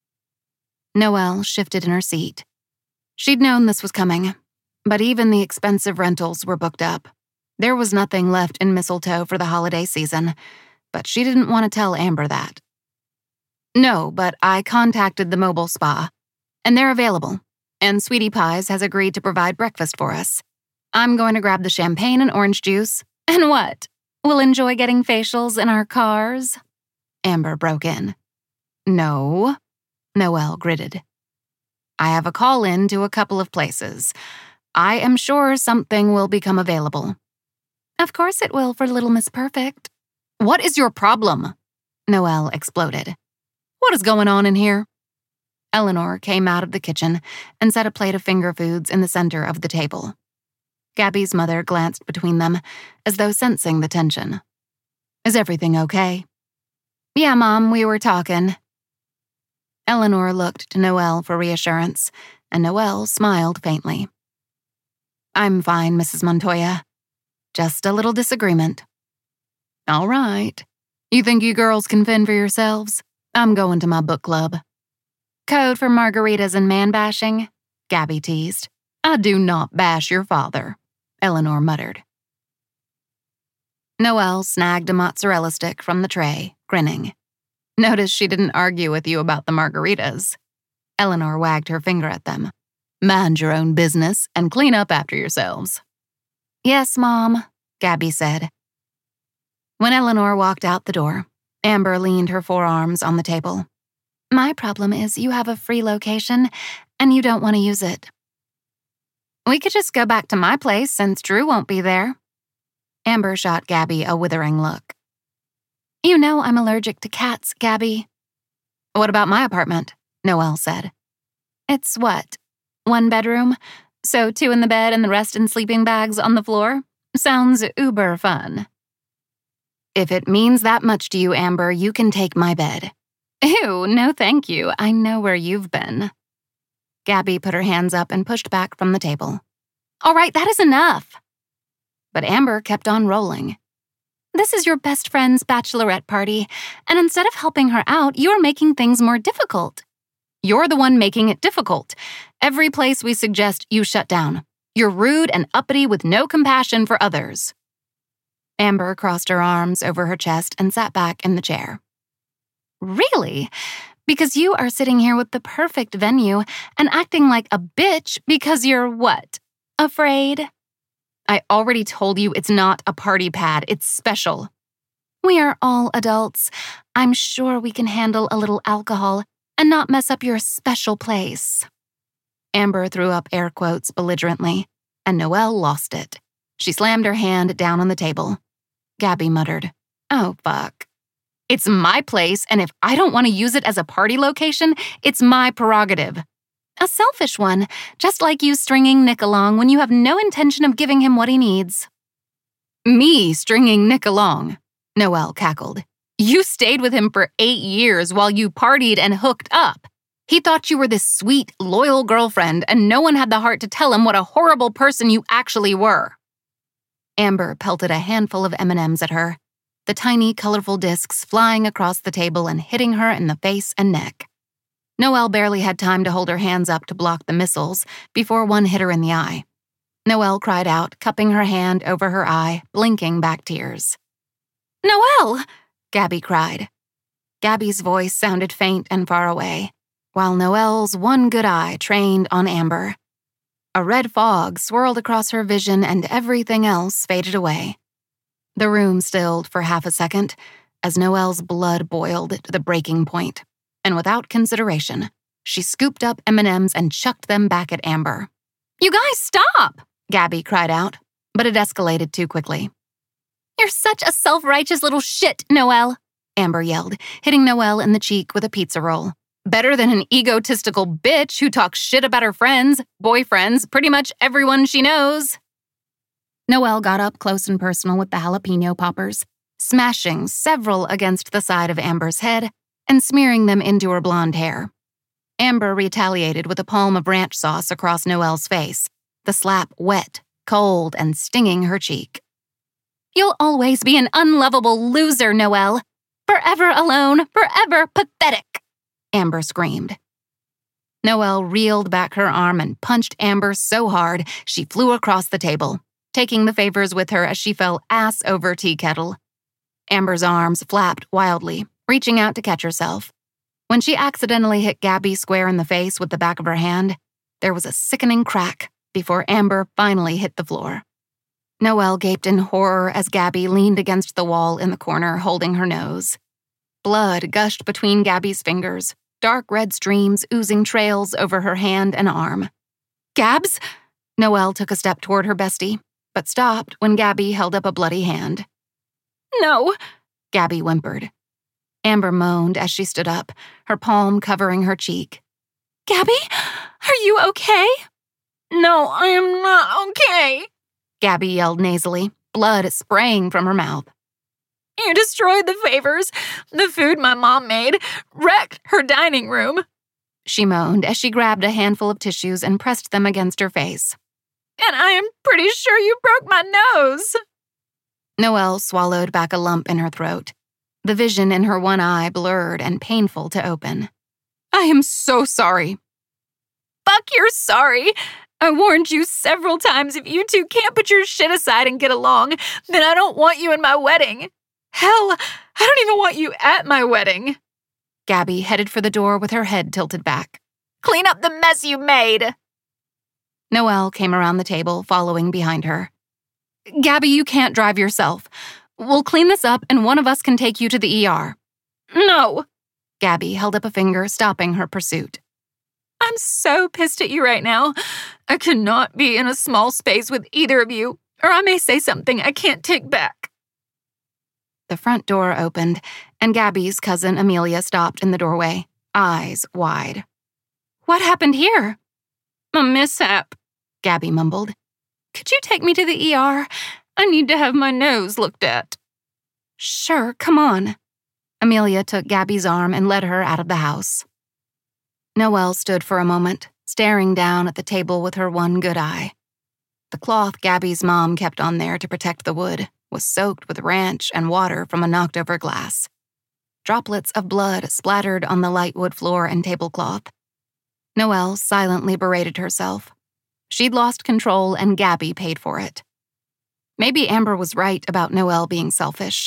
Noelle shifted in her seat. She'd known this was coming, but even the expensive rentals were booked up. There was nothing left in Mistletoe for the holiday season, but she didn't want to tell Amber that. No, but I contacted the mobile spa, and they're available, and Sweetie Pies has agreed to provide breakfast for us. I'm going to grab the champagne and orange juice, and what? We'll enjoy getting facials in our cars? Amber broke in. No, Noelle gritted. I have a call in to a couple of places. I am sure something will become available. Of course it will for Little Miss Perfect. What is your problem? Noelle exploded. What is going on in here? Eleanor came out of the kitchen and set a plate of finger foods in the center of the table. Gabby's mother glanced between them, as though sensing the tension. "Is everything okay?" "Yeah, Mom, we were talking." Eleanor looked to Noelle for reassurance, and Noelle smiled faintly. "I'm fine, Mrs. Montoya. Just a little disagreement." "All right. You think you girls can fend for yourselves? I'm going to my book club." "Code for margaritas and man-bashing?" Gabby teased. "I do not bash your father," Eleanor muttered. Noelle snagged a mozzarella stick from the tray, grinning. "Notice she didn't argue with you about the margaritas." Eleanor wagged her finger at them. "Mind your own business and clean up after yourselves." "Yes, Mom," Gabby said. When Eleanor walked out the door, Amber leaned her forearms on the table. "My problem is you have a free location, and you don't want to use it." "We could just go back to my place since Drew won't be there." Amber shot Gabby a withering look. "You know I'm allergic to cats, Gabby." "What about my apartment?" Noelle said. "It's what? 1 bedroom? So 2 in the bed and the rest in sleeping bags on the floor? Sounds uber fun." "If it means that much to you, Amber, you can take my bed." "Ew, no thank you. I know where you've been." Gabby put her hands up and pushed back from the table. "All right, that is enough." But Amber kept on rolling. "This is your best friend's bachelorette party, and instead of helping her out, you're making things more difficult." "You're the one making it difficult. Every place we suggest, you shut down. You're rude and uppity with no compassion for others." Amber crossed her arms over her chest and sat back in the chair. "Really? Because you are sitting here with the perfect venue and acting like a bitch because you're what? Afraid?" "I already told you it's not a party pad, it's special." "We are all adults. I'm sure we can handle a little alcohol and not mess up your special place." Amber threw up air quotes belligerently, and Noelle lost it. She slammed her hand down on the table. Gabby muttered, "Oh, fuck. It's my place, and if I don't want to use it as a party location, it's my prerogative." "A selfish one, just like you stringing Nick along when you have no intention of giving him what he needs." "Me stringing Nick along," Noelle cackled. "You stayed with him for 8 years while you partied and hooked up. He thought you were this sweet, loyal girlfriend, and no one had the heart to tell him what a horrible person you actually were." Amber pelted a handful of M&Ms at her, the tiny, colorful discs flying across the table and hitting her in the face and neck. Noelle barely had time to hold her hands up to block the missiles before one hit her in the eye. Noelle cried out, cupping her hand over her eye, blinking back tears. "Noelle!" Gabby cried. Gabby's voice sounded faint and far away, while Noelle's one good eye trained on Amber. A red fog swirled across her vision and everything else faded away. The room stilled for half a second as Noelle's blood boiled to the breaking point, and without consideration, she scooped up M&Ms and chucked them back at Amber. "You guys, stop!" Gabby cried out, but it escalated too quickly. "You're such a self-righteous little shit, Noelle," Amber yelled, hitting Noelle in the cheek with a pizza roll. "Better than an egotistical bitch who talks shit about her friends, boyfriends, pretty much everyone she knows." Noelle got up close and personal with the jalapeno poppers, smashing several against the side of Amber's head and smearing them into her blonde hair. Amber retaliated with a palm of ranch sauce across Noelle's face, the slap wet, cold, and stinging her cheek. "You'll always be an unlovable loser, Noelle. Forever alone, forever pathetic," Amber screamed. Noelle reeled back her arm and punched Amber so hard she flew across the table, taking the favors with her as she fell ass over tea kettle. Amber's arms flapped wildly, reaching out to catch herself. When she accidentally hit Gabby square in the face with the back of her hand, there was a sickening crack before Amber finally hit the floor. Noelle gaped in horror as Gabby leaned against the wall in the corner holding her nose. Blood gushed between Gabby's fingers, dark red streams oozing trails over her hand and arm. "Gabs?" Noelle took a step toward her bestie, but stopped when Gabby held up a bloody hand. "No," Gabby whimpered. Amber moaned as she stood up, her palm covering her cheek. "Gabby, are you okay?" "No, I am not okay," Gabby yelled nasally, blood spraying from her mouth. You destroyed the favors, the food my mom made, wrecked her dining room, she moaned as she grabbed a handful of tissues and pressed them against her face. And I am pretty sure you broke my nose. Noelle swallowed back a lump in her throat. The vision in her one eye blurred and painful to open. I am so sorry. Fuck, you're sorry. I warned you several times, if you two can't put your shit aside and get along, then I don't want you in my wedding. Hell, I don't even want you at my wedding. Gabby headed for the door with her head tilted back. Clean up the mess you made. Noelle came around the table, following behind her. Gabby, you can't drive yourself. We'll clean this up and one of us can take you to the ER. No. Gabby held up a finger, stopping her pursuit. I'm so pissed at you right now. I cannot be in a small space with either of you, or I may say something I can't take back. The front door opened, and Gabby's cousin Amelia stopped in the doorway, eyes wide. What happened here? A mishap, Gabby mumbled. Could you take me to the ER? I need to have my nose looked at. Sure, come on. Amelia took Gabby's arm and led her out of the house. Noelle stood for a moment, staring down at the table with her one good eye. The cloth Gabby's mom kept on there to protect the wood was soaked with ranch and water from a knocked-over glass. Droplets of blood splattered on the light wood floor and tablecloth. Noelle silently berated herself. She'd lost control and Gabby paid for it. Maybe Amber was right about Noelle being selfish.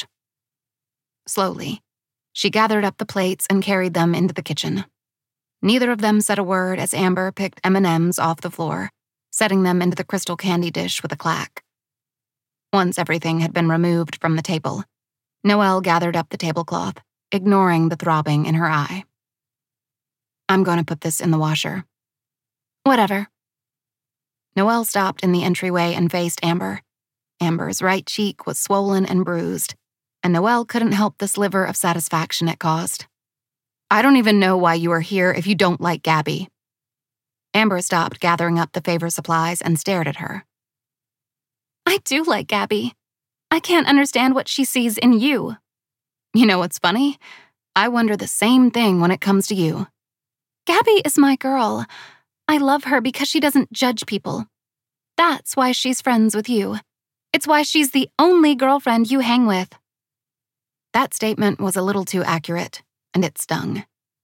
Slowly, she gathered up the plates and carried them into the kitchen. Neither of them said a word as Amber picked M&Ms off the floor, setting them into the crystal candy dish with a clack. Once everything had been removed from the table, Noelle gathered up the tablecloth, ignoring the throbbing in her eye. I'm going to put this in the washer. Whatever. Noelle stopped in the entryway and faced Amber. Amber's right cheek was swollen and bruised, and Noelle couldn't help the sliver of satisfaction it caused. I don't even know why you are here if you don't like Gabby. Amber stopped gathering up the favor supplies and stared at her. I do like Gabby. I can't understand what she sees in you. You know what's funny? I wonder the same thing when it comes to you. Gabby is my girl. I love her because she doesn't judge people. That's why she's friends with you. It's why she's the only girlfriend you hang with. That statement was a little too accurate, and it stung.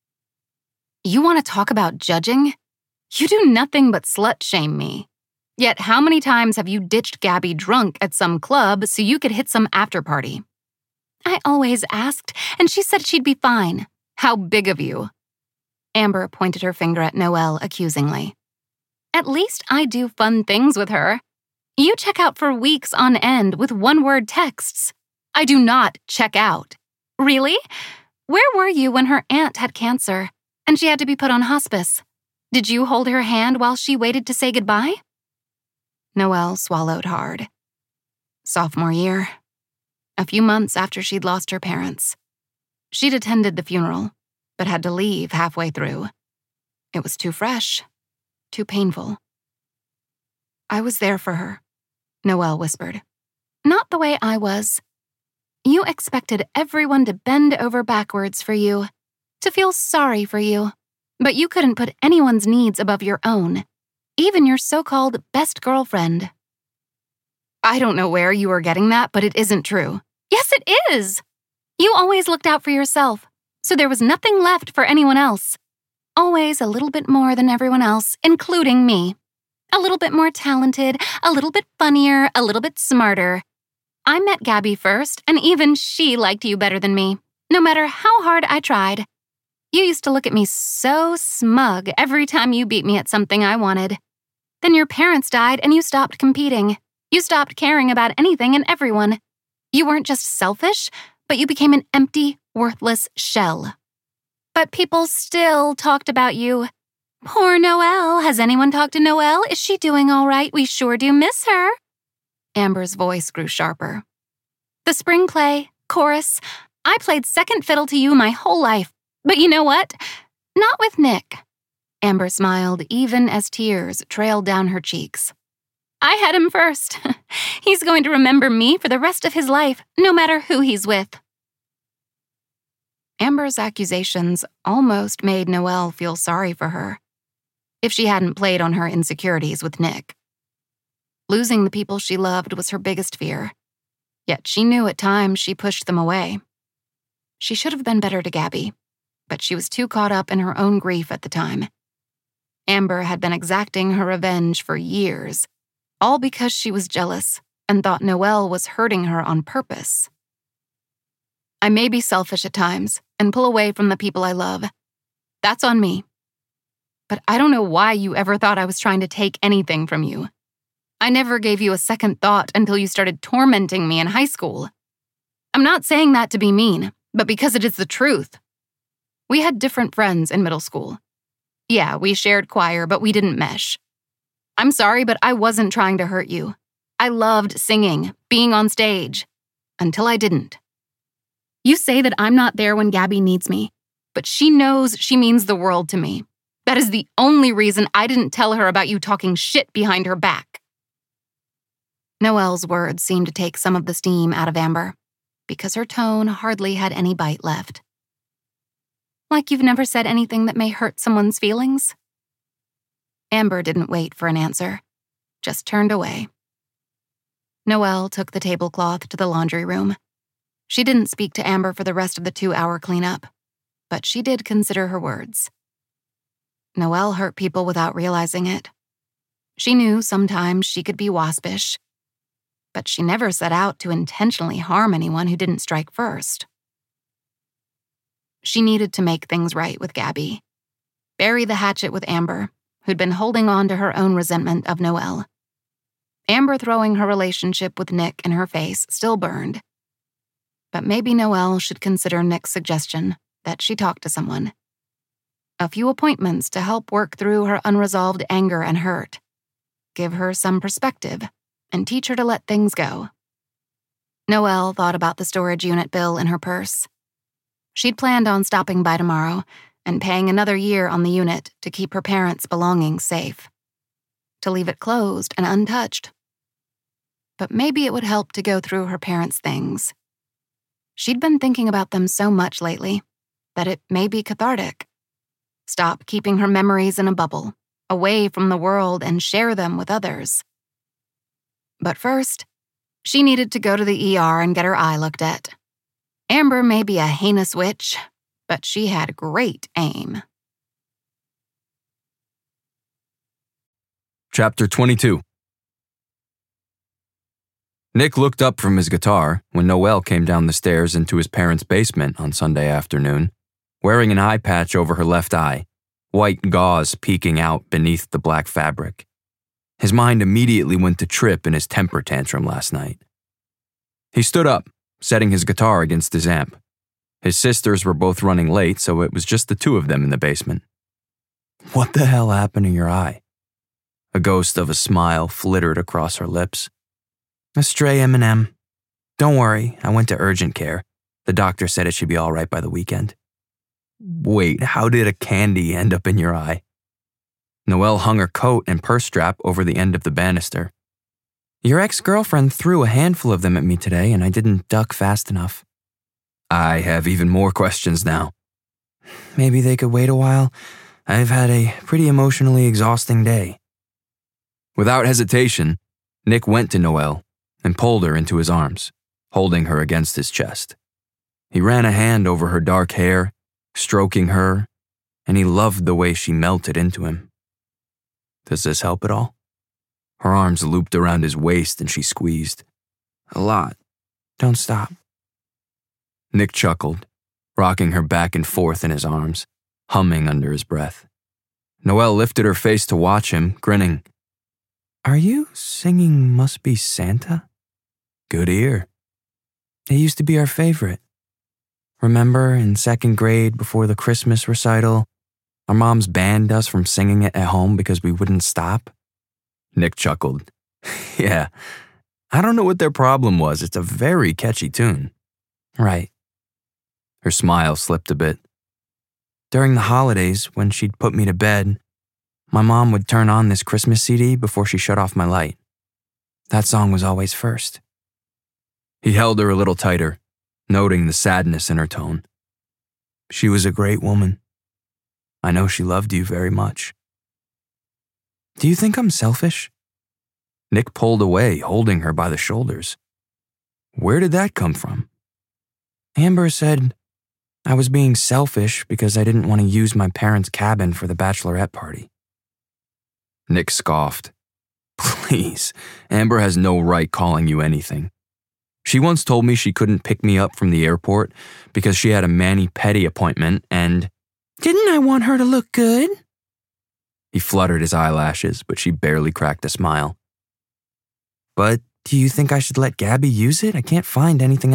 You want to talk about judging? You do nothing but slut-shame me. Yet how many times have you ditched Gabby drunk at some club so you could hit some after-party? I always asked, and she said she'd be fine. How big of you? Amber pointed her finger at Noelle accusingly. At least I do fun things with her. You check out for weeks on end with one-word texts. I do not check out. Really? Where were you when her aunt had cancer and she had to be put on hospice? Did you hold her hand while she waited to say goodbye? Noelle swallowed hard. Sophomore year. A few months after she'd lost her parents. She'd attended the funeral, but had to leave halfway through. It was too fresh, too painful. I was there for her, Noelle whispered. Not the way I was. You expected everyone to bend over backwards for you, to feel sorry for you, but you couldn't put anyone's needs above your own, even your so-called best girlfriend. I don't know where you are getting that, but it isn't true. Yes, it is. You always looked out for yourself, so there was nothing left for anyone else. Always a little bit more than everyone else, including me. A little bit more talented, a little bit funnier, a little bit smarter. I met Gabby first, and even she liked you better than me, no matter how hard I tried. You used to look at me so smug every time you beat me at something I wanted. Then your parents died and you stopped competing. You stopped caring about anything and everyone. You weren't just selfish, but you became an empty, worthless shell. But people still talked about you. Poor Noelle. Has anyone talked to Noelle? Is she doing all right? We sure do miss her. Amber's voice grew sharper. The spring play, chorus, I played second fiddle to you my whole life. But you know what? Not with Nick. Amber smiled even as tears trailed down her cheeks. I had him first. He's going to remember me for the rest of his life, no matter who he's with. Amber's accusations almost made Noelle feel sorry for her, if she hadn't played on her insecurities with Nick. Losing the people she loved was her biggest fear, yet she knew at times she pushed them away. She should have been better to Gabby, but she was too caught up in her own grief at the time. Amber had been exacting her revenge for years, all because she was jealous and thought Noelle was hurting her on purpose. I may be selfish at times and pull away from the people I love. That's on me. But I don't know why you ever thought I was trying to take anything from you. I never gave you a second thought until you started tormenting me in high school. I'm not saying that to be mean, but because it is the truth. We had different friends in middle school. Yeah, we shared choir, but we didn't mesh. I'm sorry, but I wasn't trying to hurt you. I loved singing, being on stage, until I didn't. You say that I'm not there when Gabby needs me, but she knows she means the world to me. That is the only reason I didn't tell her about you talking shit behind her back. Noelle's words seemed to take some of the steam out of Amber, because her tone hardly had any bite left. Like you've never said anything that may hurt someone's feelings? Amber didn't wait for an answer, just turned away. Noelle took the tablecloth to the laundry room. She didn't speak to Amber for the rest of the 2-hour cleanup, but she did consider her words. Noelle hurt people without realizing it. She knew sometimes she could be waspish, but she never set out to intentionally harm anyone who didn't strike first. She needed to make things right with Gabby, bury the hatchet with Amber, who'd been holding on to her own resentment of Noelle. Amber throwing her relationship with Nick in her face still burned. But maybe Noelle should consider Nick's suggestion that she talk to someone. A few appointments to help work through her unresolved anger and hurt. Give her some perspective and teach her to let things go. Noelle thought about the storage unit bill in her purse. She'd planned on stopping by tomorrow and paying another year on the unit to keep her parents' belongings safe. To leave it closed and untouched. But maybe it would help to go through her parents' things. She'd been thinking about them so much lately that it may be cathartic. Stop keeping her memories in a bubble, away from the world, and share them with others. But first, she needed to go to the ER and get her eye looked at. Amber may be a heinous witch, but she had great aim. Chapter 22. Nick looked up from his guitar when Noelle came down the stairs into his parents' basement on Sunday afternoon, wearing an eye patch over her left eye, white gauze peeking out beneath the black fabric. His mind immediately went to Tripp and his temper tantrum last night. He stood up, setting his guitar against his amp. His sisters were both running late, so it was just the two of them in the basement. "What the hell happened to your eye?" A ghost of a smile flittered across her lips. "A stray M&M. Don't worry, I went to urgent care. The doctor said it should be all right by the weekend." "Wait, how did a candy end up in your eye?" Noelle hung her coat and purse strap over the end of the banister. "Your ex-girlfriend threw a handful of them at me today and I didn't duck fast enough." "I have even more questions now." "Maybe they could wait a while. I've had a pretty emotionally exhausting day." Without hesitation, Nick went to Noelle and pulled her into his arms, holding her against his chest. He ran a hand over her dark hair, stroking her, and he loved the way she melted into him. "Does this help at all?" Her arms looped around his waist and she squeezed. "A lot. Don't stop." Nick chuckled, rocking her back and forth in his arms, humming under his breath. Noelle lifted her face to watch him, grinning. "Are you singing Must Be Santa?" "Good ear." "It used to be our favorite. Remember in second grade before the Christmas recital, our moms banned us from singing it at home because we wouldn't stop?" Nick chuckled. "Yeah, I don't know what their problem was. It's a very catchy tune." "Right." Her smile slipped a bit. "During the holidays, when she'd put me to bed, my mom would turn on this Christmas CD before she shut off my light. that song was always first. He held her a little tighter, noting the sadness in her tone. She was a great woman. I know she loved you very much. Do you think I'm selfish? Nick pulled away, holding her by the shoulders. Where did that come from? Amber said I was being selfish because I didn't want to use my parents' cabin for the bachelorette party. Nick scoffed. Please, Amber has no right calling you anything. She once told me she couldn't pick me up from the airport because she had a mani-pedi appointment and... Didn't I want her to look good? He fluttered his eyelashes, but she barely cracked a smile. But do you think I should let Gabby use it? I can't find anything